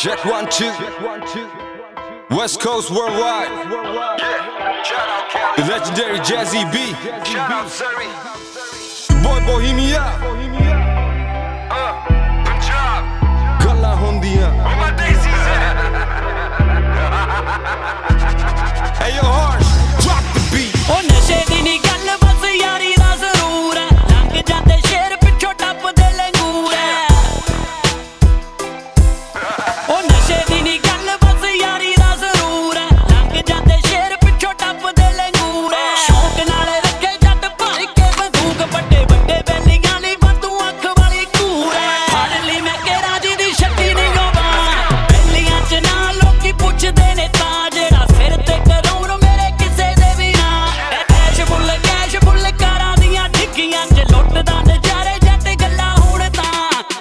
Check 1 2. West Coast worldwide. The legendary Jazzy B. Boy Bohemia. Galla hondiyan. Hey yo Harsh, drop the beat. Oh nashe di nahi gall bas yaari da zaroor hai. Lang jande sher pichho tappde langoor hai. Oh nashe di nahi gall bas yaari da zaroor hai. Lang jande sher pichho tappde langoor hai. Shauq naal rakhe jatt bhar ke bandook ਵੱਡੇ ਵੱਡੇ ਬੈਲੀਆਂ ਲਈ ਬੰਦੂ ਅੱਖ ਵਾਲੀ ਕੂਰ ਹੈ. ਫੜ ਲਈ ਮੈਂ ਕੇਰਾ ਜੀ ਦੀ ਛੱਡੀ ਨਹੀਂ ਗੋਵਾ. ਬੈਲੀਆਂ ਚ ਨਾ ਲੋਕੀ ਪੁੱਛਦੇ ਨੇ ਤਾਂ ਜਿਹੜਾ ਸਿਰ ਤੇ ਕਰੂਰ ਮੇਰੇ ਕਿਸੇ ਦੇ ਵੀ ਨਾ. ਕੈਸ਼ ਫੁੱਲ ਕਾਰਾਂ ਦੀਆਂ ਠਿੱਗੀਆਂ ਚ ਲੁੱਟਦਾ ਨਜ਼ਾਰੇ ਜੱਟ ਗੱਲਾਂ ਹੁਣ ਤਾਂ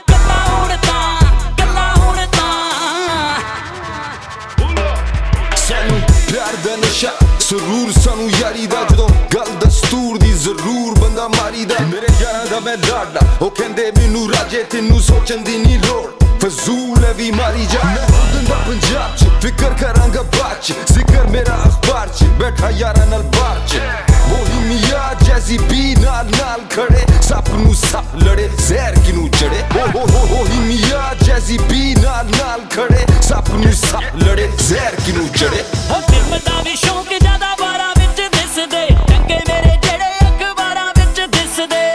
ਸਾਨੂੰ ਪਿਆਰ ਦਾ ਨਸ਼ਾ ਸਰੂਰ ਸਾਨੂੰ ਯਾਰੀ ਦਾ ਜਦੋਂ ਗੱਲ ਦਸਤੂਰ ਦੀ ਜ਼ਰੂਰ ਬੰਦਾ ਮਾਰੀ ਦਾ. ਮੇਰੇ ਯਾਰਾਂ ਦਾ ਮੈਂ ਲਾਡਾ ਉਹ ਕਹਿੰਦੇ ਮੈਨੂੰ ਰਾਜੇ ਤੈਨੂੰ ਸੋਚਣ ਦੀ ਨਹੀਂ ਲੋੜ. ਫਜ਼ੂਲ ਹੈ ਵੀ ਮਾਰੀ ਜਾ ਮੈਂ ਦਿੰਦਾ ਪੰਜਾਬ ਚ ਫਿਕਰ ਕਰਾਂਗਾ ਬਾਅਦ ਚ. ਜ਼ਿਕਰ ਮੇਰਾ ਅਖਬਾਰ ਚ ਬੈਠਾ ਯਾਰਾਂ ਨਾਲ ਬਾਹਰ ਚ. ਬੋਹੀਮੀਆ ਜੈਜ਼ੀ ਬੀ ਨਾਲ ਖੜੇ ਸੱਪ ਨੂੰ ਸੱਪ ਲੜੇ ਜ਼ਹਿਰ ਕਿਨੂੰ ਚੜੇ. ਬੋਹੀਮੀਆ ਜੈਜ਼ੀ ਬੀ ਨਾਲ ਖੜੇ ਸੱਪ ਨੂੰ ਸੱਪ ਲੜੇ ਜ਼ਹਿਰ ਕਿਨੂੰ ਚੜੇ. ਉਹ ਦਿਲ ਦਾ ਵੀ ਸ਼ੌਂਕ ਜ਼ਿਆਦਾ ਬਾਰਾਂ ਵਿੱਚ ਦਿਸਦੇ ਚੰਗੇ ਮੇਰੇ ਜਿਹੜੇ ਅਖਬਾਰਾਂ ਵਿੱਚ ਦਿਸਦੇ.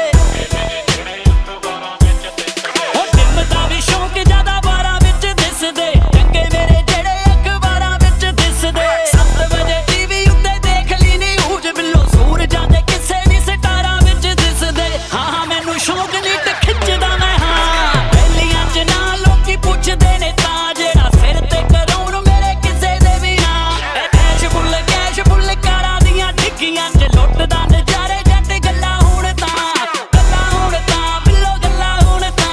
ਉਹ ਦਿਲ ਦਾ ਵੀ ਸ਼ੌਂਕ ਜ਼ਿਆਦਾ ਬਾਰਾਂ ਵਿੱਚ ਦਿਸਦੇ ਚੰਗੇ ਮੇਰੇ ਜਿਹੜੇ ਅਖਬਾਰਾਂ ਵਿੱਚ ਦਿਸਦੇ. 7 ਵਜੇ ਟੀਵੀ ਉੱਤੇ ਦੇਖ ਲਈ ਨਿਊਜ਼ ਬਿੱਲੋ ਸੂਰਜਾਂ ਦੇ ਕਿਸੇ ਵੀ ਸਟਾਰਾਂ ਵਿੱਚ ਦਿਸਦੇ. ਹਾਂ ਮੈਨੂੰ ਸ਼ੌਂਕ ਨਹੀਂ ਤੇ ਖਿੱਚਦਾ ਮੈਂ ਹਾਂ. ਬੈਲੀਆਂ ਚ ਨਾ ਲੋਕੀ ਪੁੱਛਦੇ ਨੇ ਤਾਂ ਜਿਹੜਾ ਸਿਰ ਤੇ ਕਰੂਰ ਮੇਰੇ ਕਿਸੇ ਦੇ ਵੀ ਨਾ. ਕੈਸ਼ ਫੁੱਲ ਕਾਰਾਂ ਦੀਆਂ ਠਿੱਗੀਆਂ ਚ ਲੁੱਟਦਾ ਨਜ਼ਾਰੇ ਜੱਟ ਗੱਲਾਂ ਹੁਣ ਤਾਂ ਬਿੱਲੋ ਗੱਲਾਂ ਹੁਣ ਤਾਂ.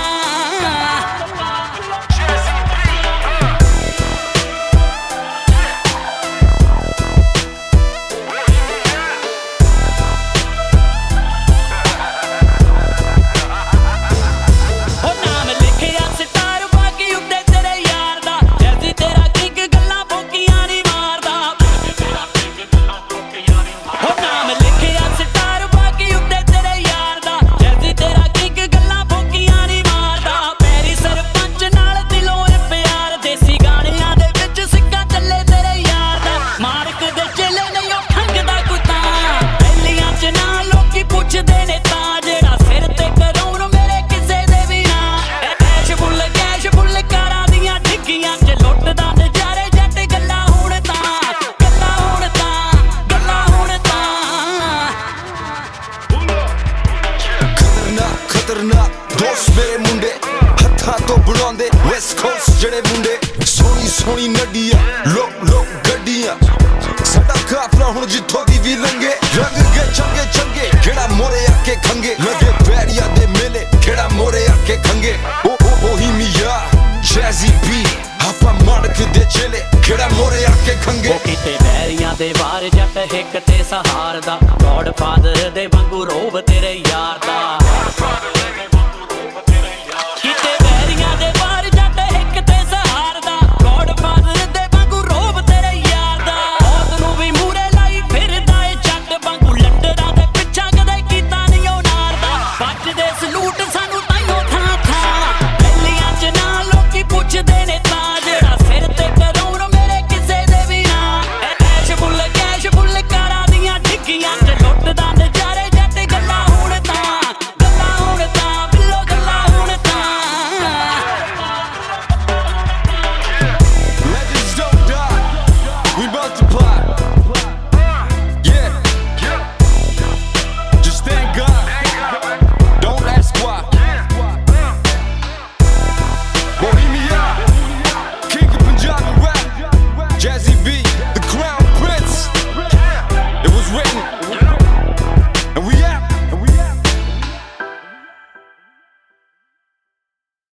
ਉਹ ਨਾਮ ਲਿਖਿਆ ਸਟਾਰ ਬਾਕੀ ਉੱਤੇ ਤੇਰੇ ਯਾਰ ਦਾ. ਜੈਸੀ ਤੇਰਾ ਕਿੰਗ ਗੱਲਾਂ ਭੋਕੀਆਂ ਨਹੀਂ ਮਾਰਦਾ. ਉਹ ਨਾਮ ਲਿਖਿਆ ਸਟਾਰ ਬਾਕੀ ਉੱਤੇ ਤੇਰੇ ਯਾਰ ਦਾ. ਜੈਸੀ ਤੇਰਾ ਕਿੰਗ ਗੱਲਾਂ ਭੋਕੀਆਂ ਨਹੀਂ ਮਾਰਦਾ. ਪੈਰੀ ਸਰਪੰਚ ਨਾਲ ਦਿਲੋਂ ਪਿਆਰ ਦੇਸੀ ਗਾਣਿਆਂ ਦੇ ਵਿੱਚ ਸਿੱਕਾ ਚੱਲੇ ਤੇਰੇ ਯਾਰ ਦਾ. ਮਾਰਕ ਦੇ ਚੇਲੇ ਨਹੀਂ ਉਹ ਖੰਗਦਾ ਕੁੱਤਾ. ਬੈਲੀਆਂ ਚ ਨਾ ਲੋਕੀ ਪੁੱਛਦੇ ਨੇ ਤਾਂ ਜਿਹੜਾ ਸਿਰ ਤੇ ਕਰੂਰ ਮੇਰੇ ਕਿਸੇ ਦੇ ਵੀ ਨਾ. ਕੈਸ਼ ਫੁੱਲ ਕਾਰਾਂ ਦੀਆਂ ਠਿੱਗੀਆਂ ਚ ਲੁੱਟਦਾ ਨਜ਼ਾਰੇ ਜੱਟ ਗੱਲਾਂ ਹੁਣ ਤਾਂ ਖਤਰਨਾਕ ਦੋਸਤ ਮੇਰੇ ਮੁੰਡੇ ਹੱਥਾਂ ਤੋਂ ਬਣਾਉਂਦੇ ਵੈਸਟ ਕੋਸਟ ਜਿਹੜੇ ਮੁੰਡੇ. ਸੋਹਣੀ ਨੱਡੀਆਂ ਲੋਕ ਗੱਡੀਆਂ ਸਾਡਾ ਕਾਫਲਾ ਹੁਣ ਜਿੱਥੋਂ ਦੀ ਵੀ ਲੰਘੇ. ਰੰਗ ਗਏ ਚੰਗੇ ਕਿਹੜਾ ਮੋਰੇ ਆ ਕੇ ਖੰਗੇ. ਲੱਗੇ ਬੈਰੀਆਂ ਦੇ ਮੇਲੇ ਕਿਹੜਾ ਮੋਰੇ ਆ ਕੇ ਖੰਗੇ. ਬੋਹੀਮੀਆ ਜੈਜ਼ੀ ਬੀ ਆਪਾਂ ਮਾਣਕ ਦੇ ਚੇਲੇ ਕਿਹੜਾ ਮੋਰੇ ਆ ਕੇ ਖੰਗੇ. ਉਹ ਕਿਤੇ ਬੈਰੀਆਂ ਦੇ ਵਾਰ ਜੱਟ ਹਿੱਕ ਤੇ ਸਹਾਰ ਦਾ. ਗੋਡ ਫਾਦਰ ਦੇ ਵਾਂਗੂ ਰੋਬ ਤੇਰੇ ਯਾਰ